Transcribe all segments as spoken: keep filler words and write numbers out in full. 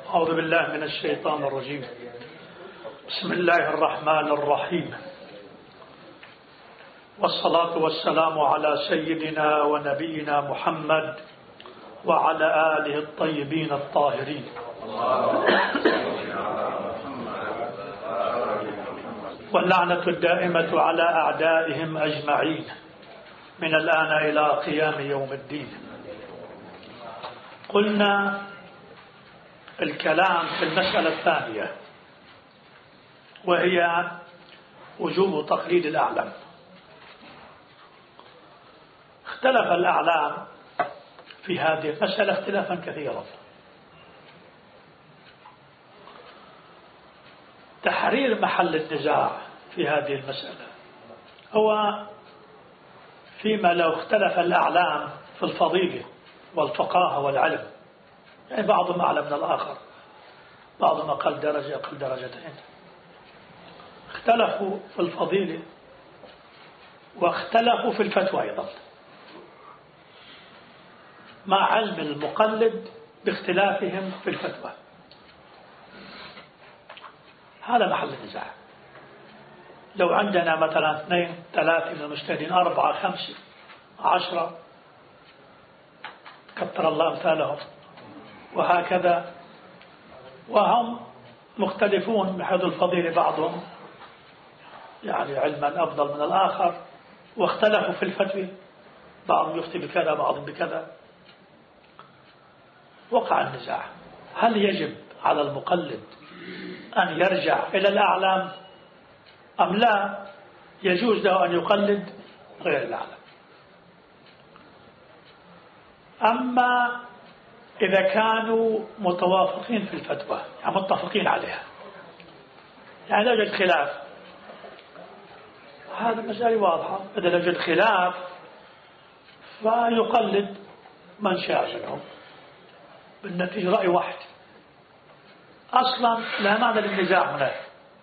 أعوذ بالله من الشيطان الرجيم. بسم الله الرحمن الرحيم، والصلاة والسلام على سيدنا ونبينا محمد وعلى آله الطيبين الطاهرين. واللعنة الدائمة على أعدائهم أجمعين من الآن إلى قيام يوم الدين. قلنا الكلام في المسألة الثانية، وهي وجوب تقليد الأعلام. اختلف الأعلام في هذه المسألة اختلافا كثيرا. تحرير محل النزاع في هذه المسألة هو فيما لو اختلف الأعلام في الفضيلة والفقاهة والعلم، يعني بعضهم أعلى من الآخر، بعضهم أقل درجة أقل درجتين، اختلفوا في الفضيلة واختلفوا في الفتوى أيضا، مع علم المقلد باختلافهم في الفتوى. هذا محل النزاع. لو عندنا مثلا اثنين ثلاثة من المجتهدين، أربعة خمسة عشرة، كثر الله أمثالهم، وهكذا، وهم مختلفون من حيث الفضيلة، بعضهم يعني علما أفضل من الآخر، واختلفوا في الفتوى، بعضهم يفتي بكذا بعضهم بكذا. وقع النزاع، هل يجب على المقلد أن يرجع إلى الأعلام أم لا يجوز له أن يقلد غير الأعلام؟ أما إذا كانوا متوافقين في الفتوى، يعني متفقين عليها، يعني لا يوجد خلاف، هذا مسألة واضحة. إذا لا يوجد خلاف فيقلد من شاء منهم، بالنتيجة رأي واحد. أصلا لا معنى للنزاع هنا.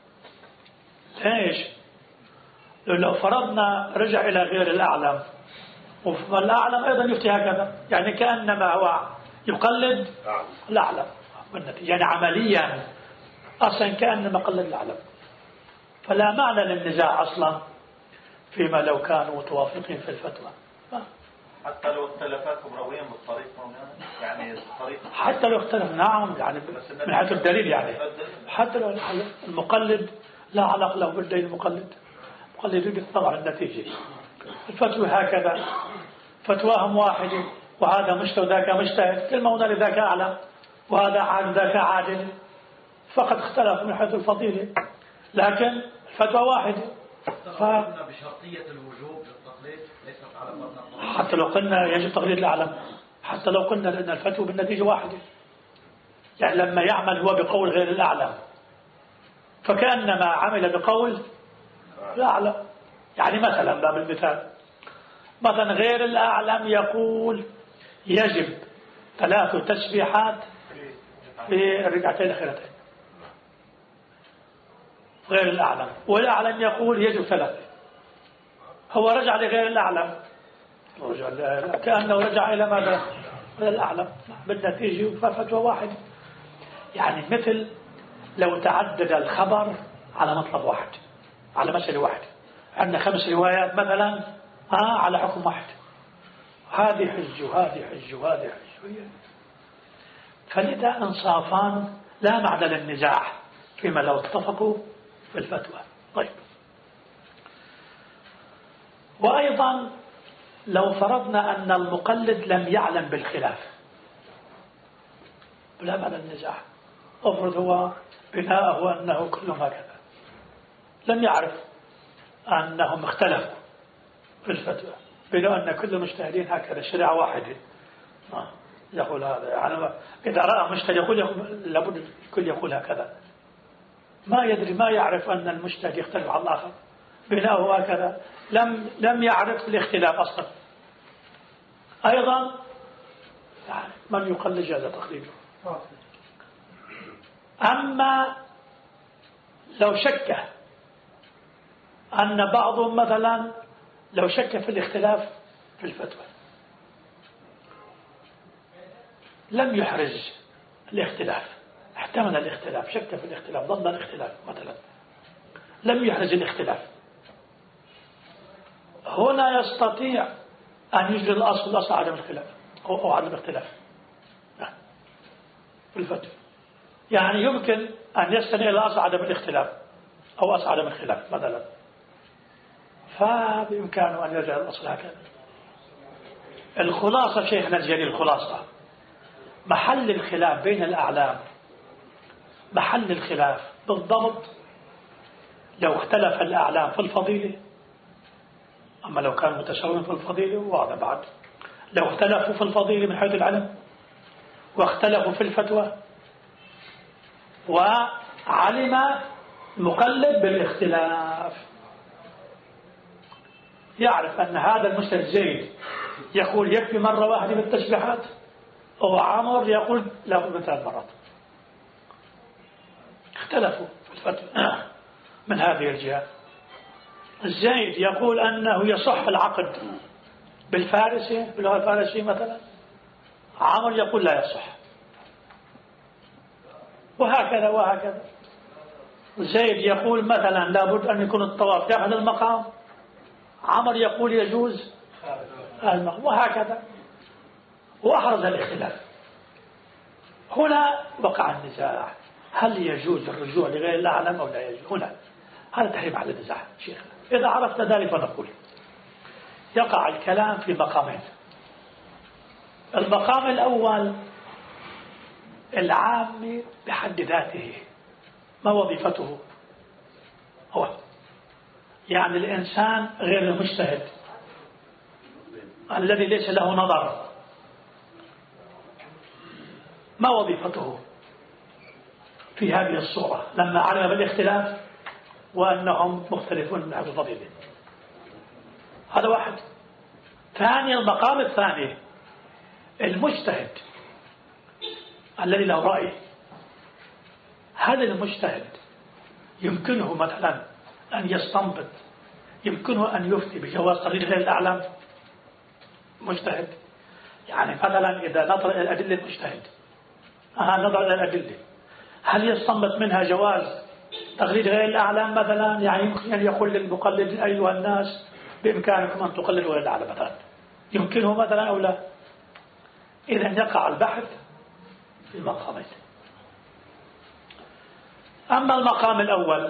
ليش؟ لو فرضنا رجع إلى غير الأعلم، والأعلم أيضا يفتي هكذا، يعني كأنما هو يقلد الأعلم بالنتيجة، يعني عمليا أصلا كأنما قلد الأعلم. فلا معنى للنزاع أصلا فيما لو كانوا متوافقين في الفتوى. حتى لو اختلفاتهم رويا بالطريق مولانا، يعني الطريق حتى لو اختلف، نعم، يعني من حيث الدليل، يعني حتى لو المقلد لا علاقة له بالدليل. المقلد المقلد يريد طبعا النتيجة. الفتوى هكذا، فتواهم واحدة، وهذا مجتهد وذاك مجتهد، كل موضع ذاك أعلم وهذا عادل ذاك عادل، فقد اختلف من حيث الفضيلة، لكن الفتوى واحدة. ف... بشرطية الوجوب للتقليد ليست على فرض. حتى لو قلنا يجب تقليد الأعلم، حتى لو قلنا لأن الفتوى بالنتيجة واحدة، يعني لما يعمل هو بقول غير الأعلم فكأنما عمل بقول الأعلم. يعني مثلا باب المثال، مثلا غير الأعلم يقول يجب ثلاث تسبيحات في الركعتين الأخيرتين، غير الأعلم، والأعلم يقول يجب ثلاثة. هو رجع لغير الأعلم، كأنه رجع إلى ماذا؟ إلى الأعلم بالنتيجة، ففتوى واحد. يعني مثل لو تعدد الخبر على مطلب واحد، على مسألة واحد، عندنا خمس روايات مثلا آه على حكم واحد، هذه حج وهذه حج وهذه حج، فلذا انصافان لا معنى للنزاع فيما لو اتفقوا في الفتوى. طيب، وأيضا لو فرضنا أن المقلد لم يعلم بالخلاف، لا معنى النزاع. افرض هو بناءه أنه كلهم هكذا، لم يعرف أنهم اختلفوا في الفتوى، بناء أن كل مجتهدين هكذا، شريعة واحدة، يقول هذا. يعني إذا رأى مجتهد يقول, يقول لابد الكل يقول هكذا، ما يدري، ما يعرف أن المجتهد يختلف عن الآخر، بناءه هكذا، لم لم يعرف الاختلاف أصلا. أيضا يعني من يقلد هذا تقليده. أما لو شك أن بعضهم مثلا لو شك في الاختلاف في الفتوى لم يحرز الاختلاف، احتمل الاختلاف، شك في الاختلاف، ظن الاختلاف مثلا، لم يحرز الاختلاف، هنا يستطيع أن يجري الأصل الأصل عدم الخلاف أو عدم الاختلاف في الفتوى. يعني يمكن أن يستند إلى أصل عدم الاختلاف أو أصل عدم الخلاف مثلا، فبإمكانه أن يرجع الأصل هكذا. الخلاصة شيخنا الجليل، الخلاصة محل الخلاف بين الأعلام، محل الخلاف بالضبط لو اختلف الأعلام في الفضيلة، أما لو كان متساويين في الفضيلة وهذا بعد، لو اختلفوا في الفضيلة من حيث العلم واختلفوا في الفتوى وعلم المقلد بالاختلاف، يعرف أن هذا المجتهد زيد يقول يكفي مرة واحدة بالتسبيحات، أو عمر يقول لا بد من ثلاث مرات، اختلفوا في الفتوى من هذه الجهة. زيد يقول أنه يصح العقد بالفارسي باللغة الفارسية مثلا، عمر يقول لا يصح، وهكذا وهكذا. زيد يقول مثلا لابد أن يكون الطواف داخل المقام، عمر يقول يجوز المقام، وهكذا، وأحرز الاختلاف. هنا وقع النزاع، هل يجوز الرجوع لغير الأعلم أو لا يجوز؟ هنا هذا تحريم على النزاع شيخنا. إذا عرفت ذلك فنقول يقع الكلام في مقامين. المقام الأول العام بحد ذاته، ما وظيفته هو، يعني الإنسان غير المجتهد الذي ليس له نظر، ما وظيفته في هذه الصورة لما علم بالاختلاف وأنهم مختلفون من هذا الفضيلة؟ هذا واحد. ثاني، المقام الثاني المجتهد الذي له رأي، هذا المجتهد يمكنه مثلا أن يستنبط، يمكنه أن يفتي بجواز تقليد غير الأعلام. مجتهد يعني مثلا إذا نظر إلى الأدلة المجتهد أها نظر إلى الأدلة، هل يستنبط منها جواز تقليد غير الأعلام مثلا؟ يعني يمكن أن يقول للمقلد أيها الناس بإمكانكم أن تقلدوا غير الأعلام مثلا، يمكنه مثلا أو لا؟ إذا يقع البحث في المقامين. أما المقام الأول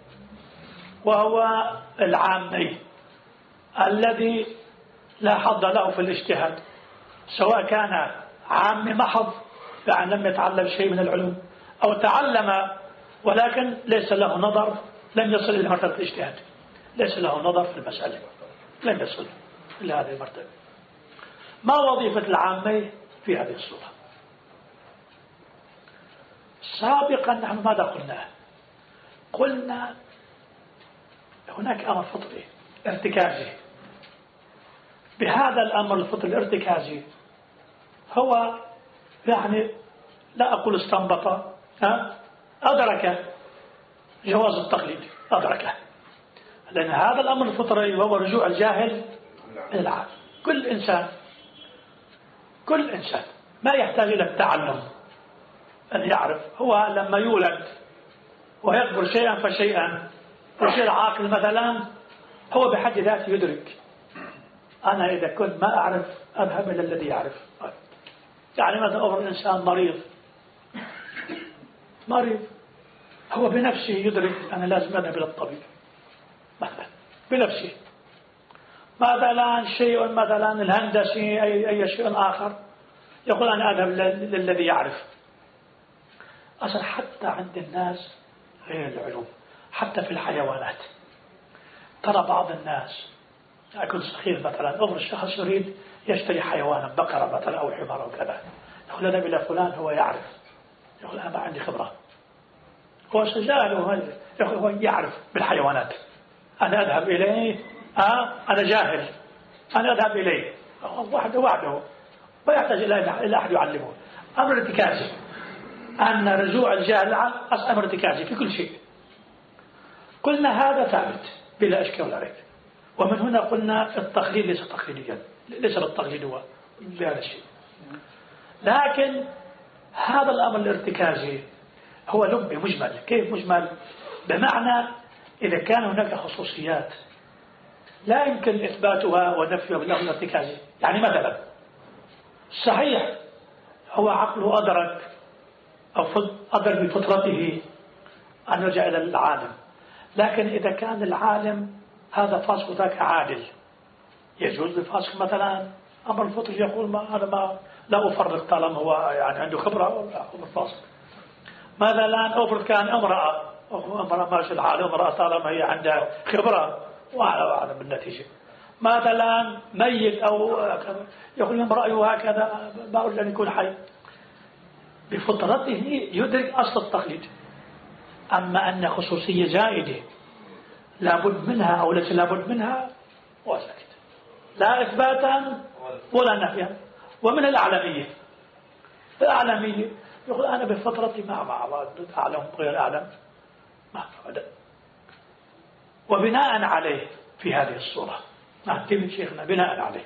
وهو العامي الذي لا حظ له في الاجتهاد، سواء كان عام محض يعني لم يتعلم شيء من العلوم، أو تعلم ولكن ليس له نظر، لم يصل إلى مرتبة الاجتهاد، ليس له نظر في المسألة، لم يصل إلى هذه المرتبة. ما وظيفة العامي في هذه الصورة؟ سابقا نحن ماذا قلنا؟ قلنا هناك أمر فطري ارتكازي. بهذا الأمر الفطري الارتكازي هو يعني لا أقول استنبط، أدرك جواز التقليد، أدركه، لأن هذا الأمر الفطري وهو رجوع الجاهل إلى العالم. كل إنسان كل إنسان ما يحتاج إلى التعلم أن يعرف، هو لما يولد ويكبر شيئا فشيئا ويصير عاقل مثلا، هو بحد ذاته يدرك أنا إذا كنت ما أعرف أذهب إلى الذي يعرف. يعني مثلا أمر الإنسان مريض مريض هو بنفسه يدرك أنا لازم أذهب إلى الطبيب مثلا بنفسه. مثلا شيء مثلا الهندسي أي, أي شيء آخر يقول أنا أذهب للذي يعرف. أصلا حتى عند الناس غير العلوم، حتى في الحيوانات ترى بعض الناس يكون صغير مثلا أمر الشخص يريد يشتري حيوانا بقرة مثلا أو حمار أو كذا، يقول أذهب إلى فلان هو يعرف، يقول أنا ما عندي خبرة، هو سجال يقول هو يعرف بالحيوانات، أنا أذهب إليه آه أنا جاهل أنا أذهب إليه وحده وحده ما يحتاج إلى أحد يعلمه. أمر ارتكازي، أن رجوع الجاهل أمر ارتكازي في كل شيء. قلنا هذا ثابت بلا أشكال ولا ريب، ومن هنا قلنا التقليد ليس تقليديا، ليس بالتقليد هو بهذا الشيء. لكن هذا الأمر الارتكازي هو لمبي مجمل. كيف مجمل؟ بمعنى إذا كان هناك خصوصيات لا يمكن إثباتها ونفيها باللفظ الارتكازي. يعني مثلا صحيح هو عقله أدرك أو أدرك بفطرته أن يرجع إلى العالم، لكن إذا كان العالم هذا فاسق وذاك عادل، يجوز للفاسق مثلا أمر الفطري يقول ما أنا ما لا أفرق طالما هو يعني عنده خبرة أو الفاسق. ماذا الآن أفرض كان امرأة امرأة ماشي الحال، امرأة طالما هي عندها خبرة وأعلم وأعلم بالنتيجة. ماذا الآن ميت أو يقول لهم رأيه هكذا ما أريد أن يكون حي. بفطرته يدرك أصل التقليد. أما أن خصوصية زائدة لابد منها أو ليس لابد منها وسكت، لا إثباتا ولا نفيا. ومن الأعلمية الأعلمية يقول أنا بفطرتي ما مع أعلم غير أعلم ما أبدا. وبناء عليه في هذه الصورة نعتمد شيخنا بناء عليه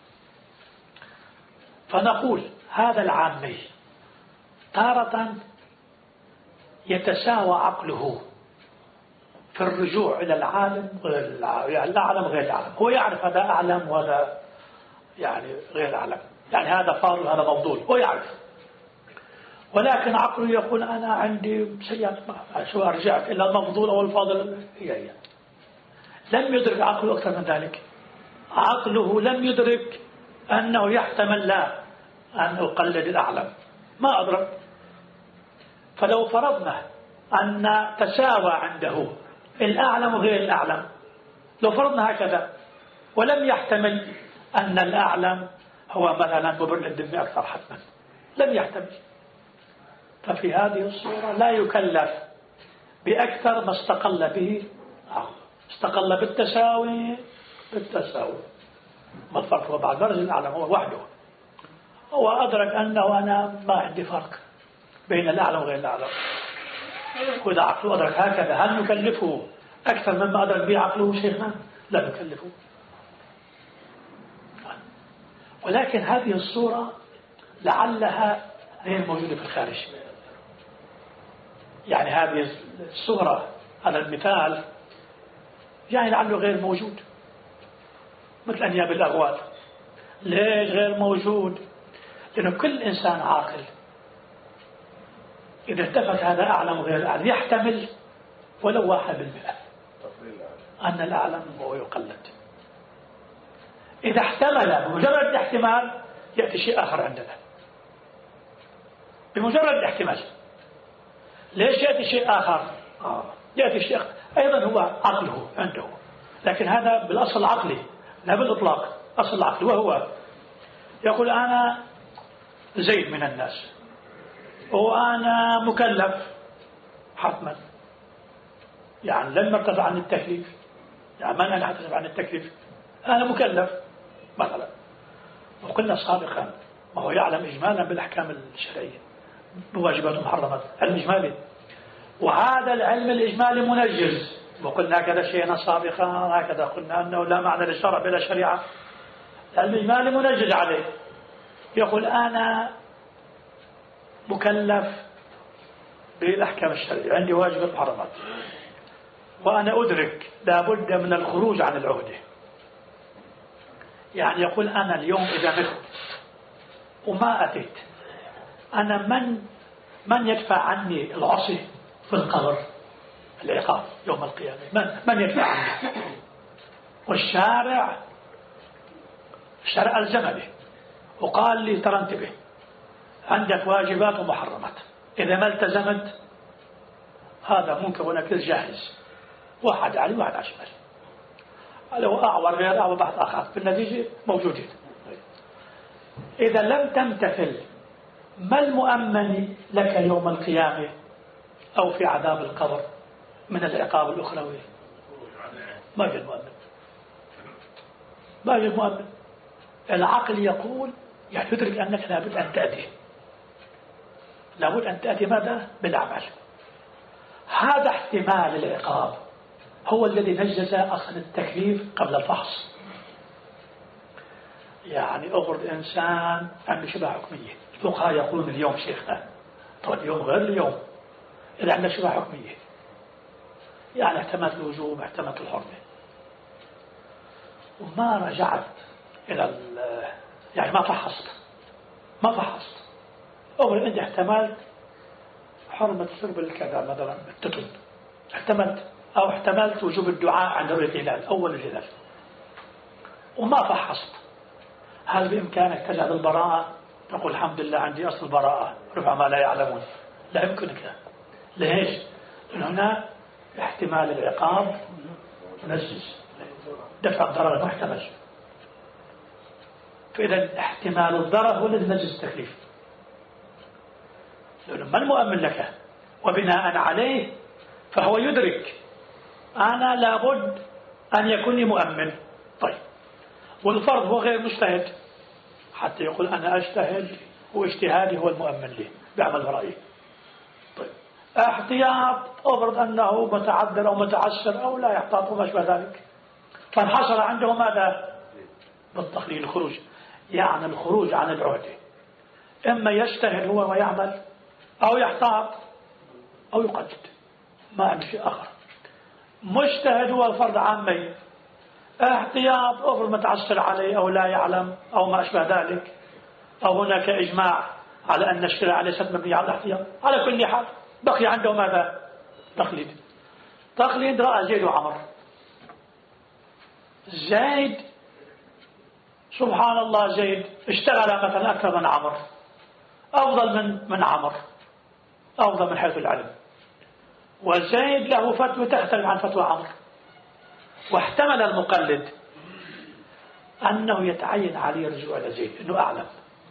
فنقول هذا العامي تارة يتساوى عقله في الرجوع إلى العالم غير العالم، يعني العالم غير العالم. هو يعرف هذا أعلم وهذا يعني غير أعلم، يعني هذا فاضل هذا مفضول، هو يعرف، ولكن عقله يقول أنا عندي سيئات شو رجعت إلى المفضول أو الفاضل هي هي. لم يدرك عقله أكثر من ذلك. عقله لم يدرك أنه يحتمل لا أن أقلد الأعلم، ما أدرك. فلو فرضنا أن تساوى عنده الأعلم وغير الأعلم، لو فرضنا هكذا ولم يحتمل أن الأعلم هو مثلا مبرر الذمة أكثر حتما، لم يحتمل، ففي هذه الصورة لا يكلف بأكثر ما استقل به عقله. استقل بالتساوي بالتساوي. ما الفرق؟ هو بعد مرز الأعلم هو وحده، هو أدرك أنه أنا ما عندي فرق بين الأعلم وغير الأعلم. وإذا عقله أدرك هكذا هل نكلفه أكثر مما أدرك به عقله شيخنا؟ لا نكلفه. ولكن هذه الصورة لعلها غير موجودة في الخارج. يعني هذه الصورة هذا المثال يعني لعله غير موجود، مثل أنياب الأغوال. ليش غير موجود؟ لأنه كل إنسان عاقل إذا اتفق هذا أعلم وغير الأعلم يحتمل ولو واحد بالمئة أن الأعلم هو يقلد. إذا احتمل بمجرد الاحتمال يأتي شيء آخر عندنا، بمجرد الاحتمال. ليش يأتي شيء آخر؟ آه. يأتي شيء آخر أيضا هو عقله عنده، لكن هذا بالأصل عقلي لا بالإطلاق، أصل عقلي، وهو يقول أنا زيد من الناس وأنا مكلف حتما، يعني لن نرتفع عن التكليف، يعني ما أنا أحتسب عن التكليف، أنا مكلف مثلا. وقلنا سابقا ما هو يعلم إجمالا بالأحكام الشرعية بواجبات ومحرمات، علم إجمالي، وهذا العلم الإجمالي منجز. وقلنا هكذا شيئا سابقا، هكذا قلنا أنه لا معنى للشرع بلا شريعة. العلم الإجمالي منجز عليه، يقول أنا مكلف بالأحكام الشرعية، عندي واجبات ومحرمات، وأنا أدرك لابد من الخروج عن العهدة. يعني يقول أنا اليوم إذا مت وما أتيت، أنا من من يدفع عني العصي في القبر العقاب يوم القيامة؟ من من يدفع عني؟ والشارع الشارع ألزم به وقال لي ترى انتبه، عندك واجبات ومحرمات، إذا ما التزمت هذا ممكن ونكر جاهز، واحد علي واحد على شمال، لو أعور غير أعور بحث آخر، في النتيجة موجودين. إذا لم تمتثل ما المؤمن لك يوم القيامة أو في عذاب القبر من العقاب الأخروي؟ ما يجي المؤمن، ما يجي المؤمن. العقل يقول يعني يدرك أنك لابد أن تأتي، لابد أن تأتي ماذا؟ بالعمل. هذا احتمال العقاب هو الذي نجز أصل التكليف قبل الفحص. يعني أغرد إنسان عنده شبه حكمية، الفقهاء يقولون اليوم شيخنا، طب اليوم غير اليوم، إذا عندك شبهة حكمية، يعني احتملت الوجوب احتملت الحرمة، وما رجعت إلى يعني ما فحصت ما فحصت أولا أنت احتملت حرمة شرب الكذا مثلا التتن، احتملت أو احتملت وجوب الدعاء عند رؤية الهلال أول الهلال وما فحصت، هل بإمكانك تجعل البراءة تقول الحمد لله عندي أصل البراءة ربما لا يعلمون؟ لا يمكنك. ليش؟ لأن هنا احتمال العقاب نجس، دفع الضرر محتمل، فإذا احتمال الضرر هو الذي نجس التكليف، لأنه ما المؤمن لك، وبناء عليه فهو يدرك أنا لابد أن يكون لي مؤمن. طيب والفرد هو غير مجتهد حتى يقول أنا أجتهد واجتهادي هو المؤمن لي بعمل برأيي. طيب احتياط أفرض أنه متعذر أو متعسر أو لا يحتاط وما شابه ذلك، فانحصر عنده ماذا؟ بالتقليل الخروج، يعني الخروج عن العهدة، إما يجتهد هو ويعمل أو يحتاط أو يقلد، ما عنده شيء آخر. مجتهد هو الفرد عامي، احتياط أفرض متعسر عليه أو لا يعلم أو ما أشبه ذلك، أو هناك إجماع على أن الشريعة ليست مبنية على الاحتياط. على كل حال بقي عنده ماذا؟ تقليد. تقليد رأى زيد وعمر، زيد سبحان الله زيد اشتغل مثلا أكثر من عمر، أفضل من من عمر، أفضل من حيث العلم، وزيد له فتوى تختلف عن فتوى عمر، واحتمل المقلد أنه يتعين عليه الرجوع إلى زيد أنه أعلم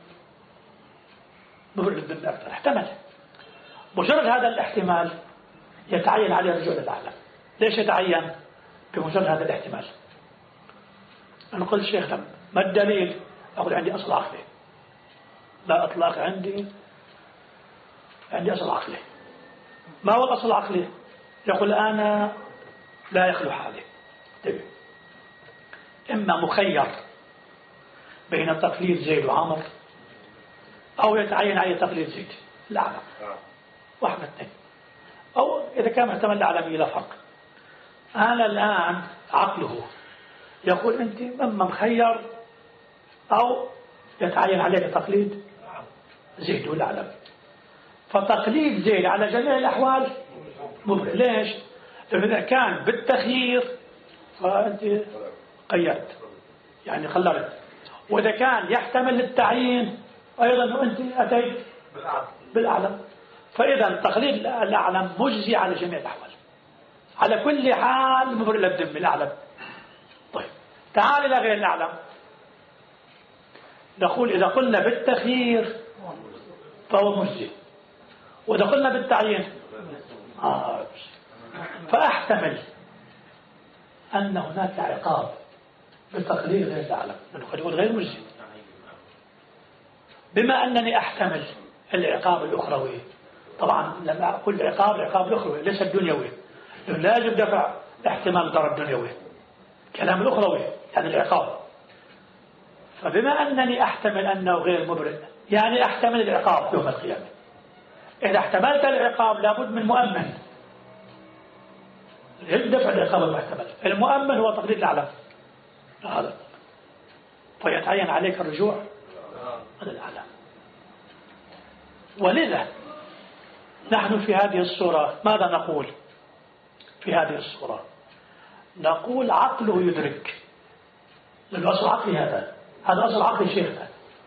مفرد من أكثر، احتمل. مجرد هذا الاحتمال يتعين عليه الرجوع إلى الأعلم. ليش يتعين؟ بمجرد هذا الاحتمال. أنا قلت شيخ ما الدليل؟ أقول عندي أصل عقلي، لا أطلاق عندي عندي أصل عقلي. ما هو الأصل العقلي؟ يقول أنا لا يخلو حالي. طيب. إما مخير بين تقليد زيد وعمر أو يتعين عليه تقليد زيد الأعلم، واحد من اثنين، أو إذا كان محتمل الأعلمية لا فرق. أنا الآن عقله يقول أنت إما مخير أو يتعين عليك تقليد زيد والأعلم، فتقليد زيد على جميع الأحوال مبرئ. ليش؟ لأنه إذا كان بالتخيير فأنت قيدت يعني خلرت، وإذا كان يحتمل التعيين أيضا أنت أتيت بالأعلم، فإذا تقليد الأعلم مجزي على جميع الأحوال، على كل حال مبرئ للذم الأعلم. طيب تعال إلى غير الأعلم، نقول إذا قلنا بالتخيير فهو مجزي، وإذا قلنا بالتعيين آه فأحتمل أن هناك عقاب بتقليد غير الأعلم، نقول غير مجزي. بما أنني أحتمل العقاب الأخروي، طبعا لما أقول العقاب العقاب الأخروي ليس الدنيوي، لا يجب دفع احتمال الضرر الدنيوي، كلام الأخروي يعني العقاب. فبما أنني أحتمل أنه غير مبرئ يعني أحتمل العقاب يوم القيامة. إذا احتملت العقاب لابد من مؤمن دفع العقاب المحتمل، المؤمن هو تقليد الأعلم هذا، فيتعين عليك الرجوع إلى الأعلم. ولذا نحن في هذه الصورة ماذا نقول؟ في هذه الصورة نقول عقله يدرك، لأنه أصل عقلي هذا هذا أصل عقلي شيخنا،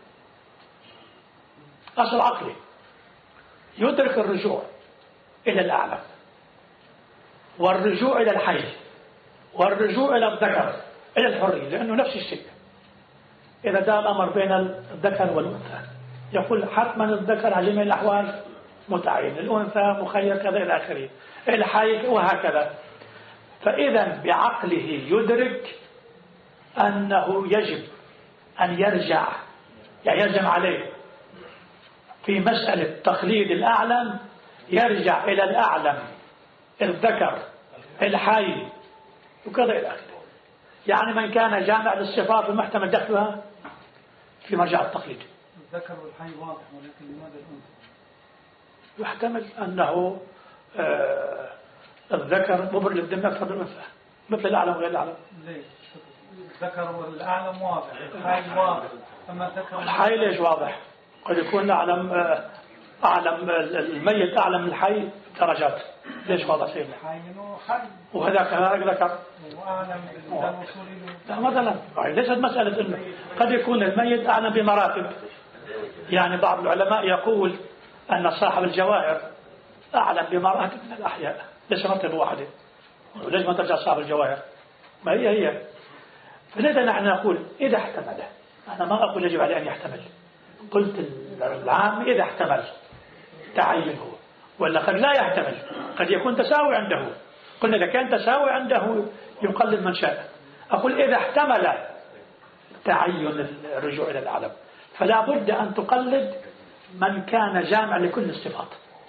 أصل عقلي يدرك الرجوع إلى الأعلم، والرجوع إلى الحي، والرجوع إلى الذكر إلى الحرية، لأنه نفس الشيء. إذا دار الأمر بين الذكر والأنثى يقول حتما الذكر على جميع الأحوال متعين، الأنثى مخير كذا إلى آخره، الحي وهكذا. فإذا بعقله يدرك أنه يجب أن يرجع، يعني يلزم عليه في مسألة تقليد الأعلم يرجع إلى الأعلم الذكر الحي وكذا إلى آخره. يعني من كان جامع للصفات المحتمل دخلها في مرجع التقليد. الذكر والحي واضح، ولكن لماذا الأنثى؟ يحتمل أنه آه الذكر مبر للدم أكثر من الأنثى مثل الأعلم وغير الأعلم. الذكر والأعلم واضح، الحي واضح، أما الذكر الحي ليش واضح؟ قد يكون أعلم آه أعلم الميت أعلم من الحي درجات. ليش واضح سيدنا؟ الحي منه حي وهذاك هذاك ذكر وأعلم بالوصول له. لا مثلا ليست مسألة إنه قد يكون الميت أعلم بمراتب. يعني بعض العلماء يقول أن صاحب الجواهر أعلم بمراتب من الأحياء، ليس مرتبة واحدة. وليش ما ترجع صاحب الجواهر؟ ما هي هي. فلذا نحن نقول إذا احتمل، أنا ما أقول يجب عليه أن يحتمل، قلت العام إذا احتمل تعينه، ولا قد لا يحتمل، قد يكون تساوي عنده. قلنا إذا كان تساوي عنده يقلد من شاء. أقول إذا احتمل تعين الرجوع إلى الأعلم فلا بد أن تقلد من كان جامع لكل الصفات.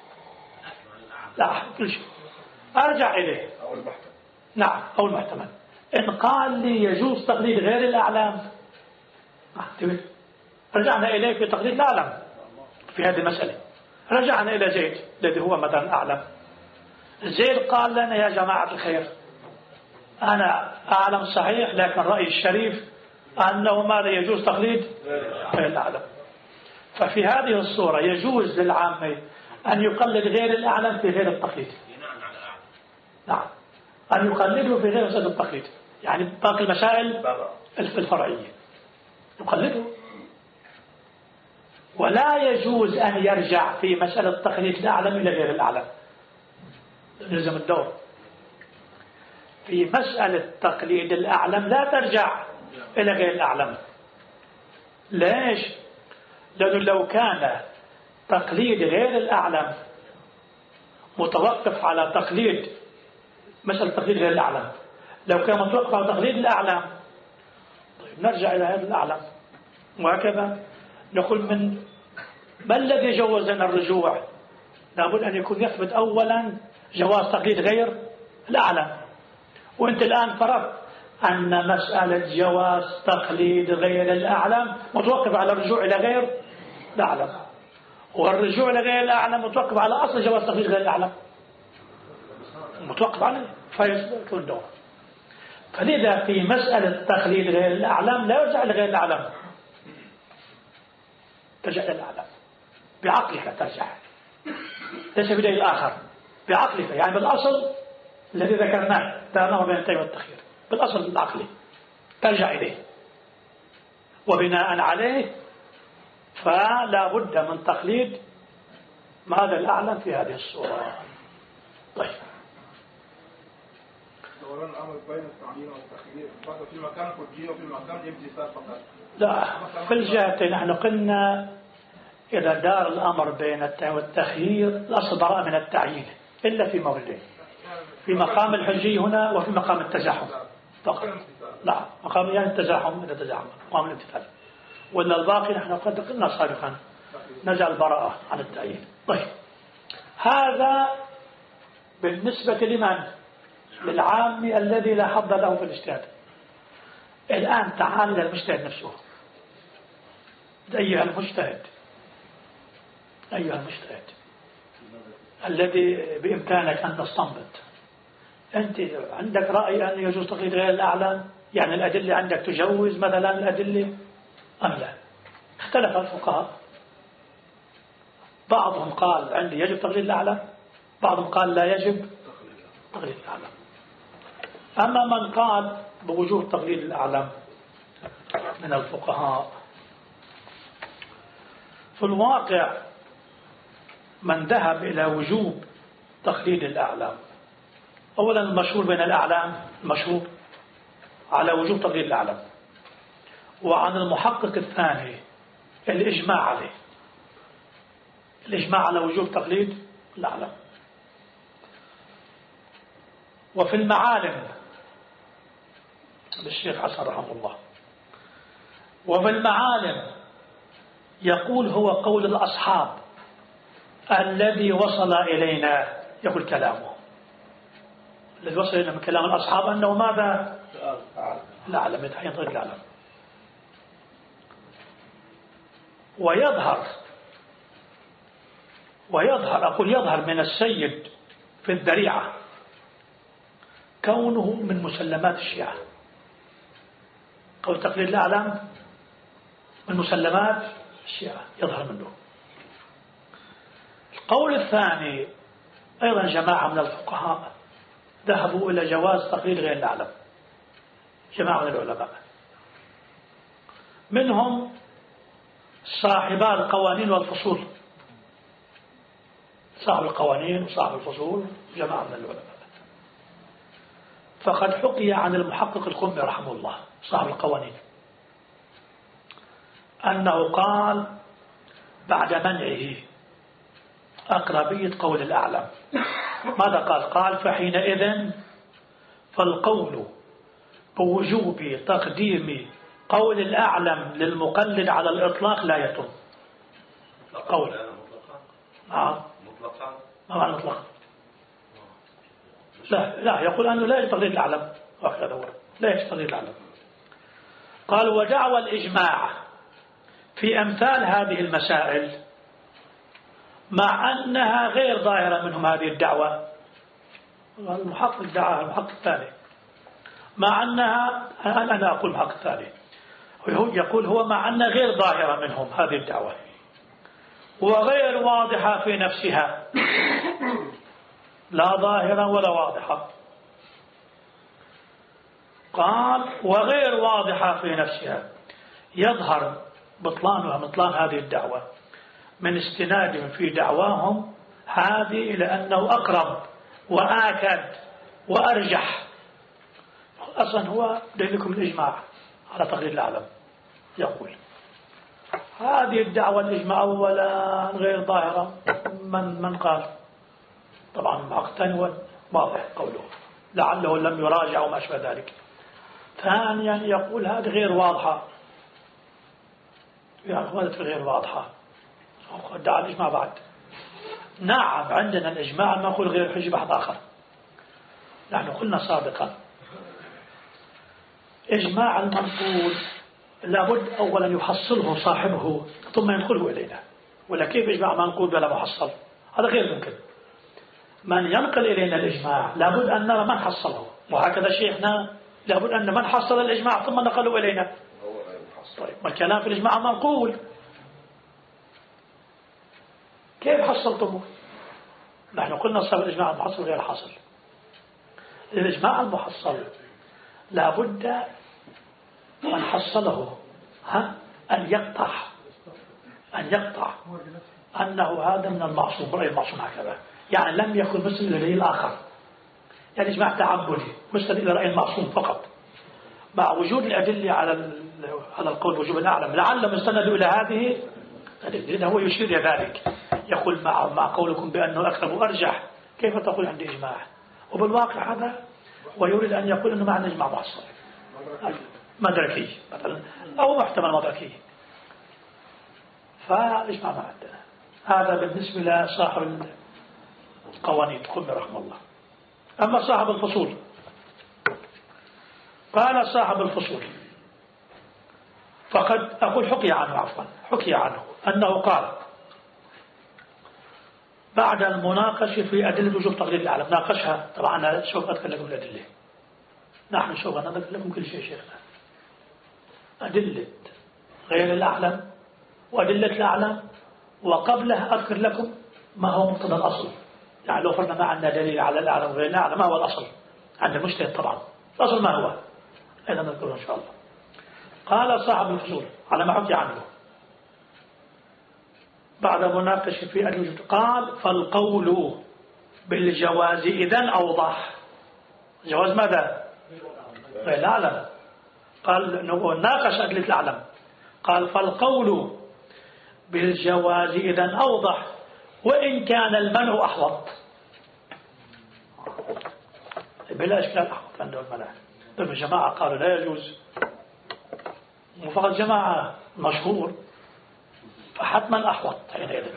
لا كل شيء أرجع إليه أو المحتمل. نعم أو المحتمل. إن قال لي يجوز تقليد غير الأعلام رجعنا إليه في تقليد الأعلم في هذه المسألة. رجعنا إلى زيد الذي هو مثلا أعلم. زيد قال لنا يا جماعة الخير أنا أعلم صحيح، لكن رأيي الشريف أنه ماذا يجوز تقليد غير الأعلم. ففي هذه الصورة يجوز للعامة أن يقلد غير الأعلم في غير التقليد. نعم أن يقلده في غير مسألة التقليد، يعني باقي المسائل الفرعية يقلده. ولا يجوز أن يرجع في مسألة التقليد الأعلم إلى غير الأعلم، يلزم الدور. في مسألة تقليد الأعلم لا ترجع إلى غير الأعلم. ليش؟ لأنه لو كان تقليد غير الأعلم متوقف على تقليد مسألة تقليد غير الأعلم، لو كان متوقف على تقليد الأعلم طيب نرجع إلى هذا الأعلم. وهكذا نقول من ما الذي جوز لنا الرجوع؟ لابد أن يكون يثبت أولا جواز تقليد غير الأعلم. وأنت الآن فرضت أن مسألة جواز تقليد غير الأعلم متوقف على الرجوع إلى غير الأعلم، والرجوع إلى غير الأعلم متوقف على أصل جواز تقليد غير الأعلم متوقف عليه فيكون دور. فلذا في مسألة تقليد غير الأعلم لا يرجع لغير الأعلم، ترجع إلى الأعلم بعقلك، ترجع ليس بدليل آخر، بعقلك. يعني بالأصل الذي ذكرناه دارناه بين التيم والتخيير، بالأصل العقلي ترجع إليه، وبناء عليه فلا بد من تقليد ماذا الأعلم في هذه الصورة. طيب أولا الأمر بين التعيين والتخيير في مكان حجية وفي مكان امتثال فقط. لا في الجهتين نحن قلنا إذا دار الأمر بين التعيين والتخيير الأصل براءة من التعيين إلا في موردين، في مقام الحجي هنا وفي مقام التزاحم فقط. لا مقام يعني التزاحم إذا تزاحم مقام الامتثال، وإن الباقي نحن قد قلنا سابقا نزع البراءة عن التعيين. طيب هذا بالنسبة لمن؟ للعامي الذي لا حظ له في الاجتهاد. الآن تعال إلى المجتهد نفسه. أيها المجتهد أيها المجتهد الذي بإمكانك أن تستنبط، أنت عندك رأي أن يجوز تقليد غير الأعلم؟ يعني الأدلة عندك تجوز مثلا الأدلة أم لا؟ اختلف الفقهاء، بعضهم قال عندي يجب تقليد الأعلم، بعضهم قال لا يجب تقليد الأعلم. أما من قال بوجوب تقليد الأعلم من الفقهاء، في الواقع من ذهب إلى وجوب تقليد الأعلام، أولا المشهور بين الأعلام المشهور على وجوب تقليد الأعلام، وعن المحقق الثاني الإجماع عليه، الإجماع على وجوب تقليد الأعلام. وفي المعالم للشيخ حسن رحمه الله، وفي المعالم يقول هو قول الأصحاب الذي وصل إلينا، يقول كلامه الذي وصل إلينا من كلام الأصحاب أنه ماذا؟ الأعلم، يتحين طريق الأعلم. ويظهر ويظهر أقول يظهر من السيد في الذريعة كونه من مسلمات الشيعة. قول تقليد الأعلام من مسلمات الشيعة يظهر منه. القول الثاني أيضا جماعة من الفقهاء ذهبوا إلى جواز تقليد غير الأعلام، جماعة من العلماء منهم صاحبا القوانين والفصول، صاحب القوانين وصاحب الفصول جماعة من العلماء. فقد حكي عن المحقق القمي رحمه الله صاحب القوانين أنه قال بعد منعه أقربية قول الأعلم ماذا قال؟ قال فحينئذ فالقول بوجوب تقديم قول الأعلم للمقلد على الإطلاق لا يتم. القول نعم مطلقا ما معنى مطلقا؟ لا لا يقول أنه لا يجب تقليد الأعلم، هكذا هو لا يجب تقليد الأعلم. قال ودعوى الإجماع في أمثال هذه المسائل مع أنها غير ظاهرة منهم هذه الدعوة، المحقق دعاها المحقق الثاني، مع أنها أنا أقول المحقق الثاني يقول هو مع أنها غير ظاهرة منهم هذه الدعوة وغير واضحة في نفسها، لا ظاهرة ولا واضحة. قال وغير واضحة في نفسها يظهر بطلانها بطلان هذه الدعوة من استنادهم في دعواهم هذه إلى أنه أقرب وآكد وأرجح. أصلا هو دليلكم الإجماع على تقليد الأعلم. يقول هذه الدعوة الإجماع أولا غير ظاهرة، من من قال؟ طبعا معقتن واضح قوله لعله لم يراجع وما أشبه ذلك. ثانيا يقول هذه غير واضحة، يعني هذا غير واضحة دعا الإجماع بعد. نعم عندنا الإجماع ما نقول غير حجة بحث آخر. نحن قلنا سابقا إجماع المنقول لابد أولا يحصله صاحبه ثم ينقله إلينا، ولا كيف إجماع منقول بلا محصل؟ هذا غير ممكن. من ينقل إلينا الإجماع لابد أن نرى من حصله، وهكذا شيخنا لابد أن من حصل الإجماع ثم نقله إلينا. طيب ما الكلام في الإجماع المنقول كيف حصلتموه؟ نحن قلنا صار الإجماع المحصل غير حاصل. الإجماع المحصل لابد من حصله ها أن يقطع أن يقطع أنه هذا من المعصوم، رأي المعصوم هكذا، يعني لم يكن مثل الرأي الآخر، يعني إجماع تعبدي مثل إلى رأي المعصوم فقط، مع وجود الأدلة على على القول وجوب الأعلم لعلهم استندوا إلى هذه الأدلة. هو يشير إلى ذلك، يقول مع مع قولكم بأنه أقرب وأرجح كيف تقول عندي إجماع؟ وبالواقع هذا ويريد أن يقول أنه معنى إجماع محصل مدركي مثلا أو محتمل مدركي، فإجماع ما عندنا. هذا بالنسبة لصاحب القوانين القمي رحمه الله. أما صاحب الفصول قال صاحب الفصول فقد أقول حكي عنه عفوا حكي عنه أنه قال بعد المناقشة في أدلة وجوب تقليد الأعلم، ناقشها طبعا أنا سوف أذكر لكم الأدلة، نحن سوف نذكر لكم كل شيء شيخنا، أدلة غير الأعلم وأدلة الأعلم، وقبله أذكر لكم ما هو مقتضى الأصل. يعني لو فرضنا ما عندنا دليل على الأعلم وغير الأعلم ما هو الأصل عند المجتهد؟ طبعا الأصل ما هو؟ أيضا نذكره إن شاء الله. قال صاحب الفصول على ما حكي عنه بعد مناقشة في أدلة قال فالقول بالجواز إذن أوضح. جواز ماذا؟ غير الأعلم. قال ناقش أدلة الأعلم قال فالقول بالجواز إذن أوضح وإن كان المنع أحوط. بلا إشكال أحوط عنده المنع. طيب الجماعة قالوا لا يجوز، وفقط جماعة مشهور، فحتما أحوط حينئذ.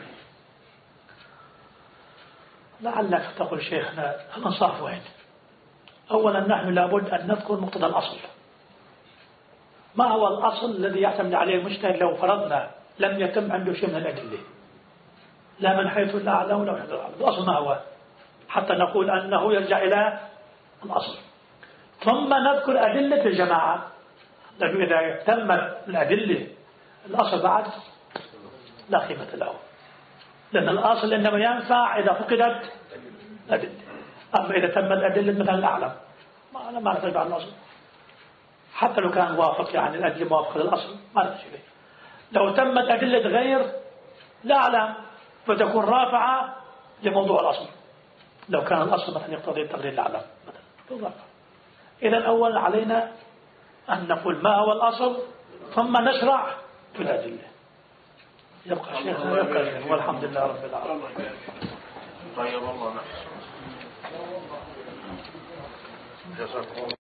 لعلك تقول شيخنا الإنصاف وين؟ أولا نحن لابد أن نذكر مقتضى الأصل. ما هو الأصل الذي يعتمد عليه المجتهد لو فرضنا لم يتم عنده شيء من الأدلة؟ لا من حيث الأعلى ولا من حيث الأعلى. الأصل ما هو؟ حتى نقول أنه يرجع إلى الأصل. ثم نذكر أدلة الجماعة، لأنه إذا تمت الأدلة الأصل بعد لا قيمة له، لأن الأصل إنما ينفع إذا فقدت الأدلة. أما إذا تمت أدلة مثلا الأعلم ما ما نتبع الأصل، حتى لو كان وافق يعني الأدلة موافقة للأصل ما نتبع إليه. لو تمت أدلة غير الأعلم فتكون رافعة لموضوع الأصل، لو كان الأصل مثلا يقتضي التقليد الأعلم مثلا. إذا أول علينا أن نقول ما هو الأصل ثم نشرع في الأدلة. يبقى شيخنا يبقى شيخ، والحمد لله رب العالمين. طيب الله نحن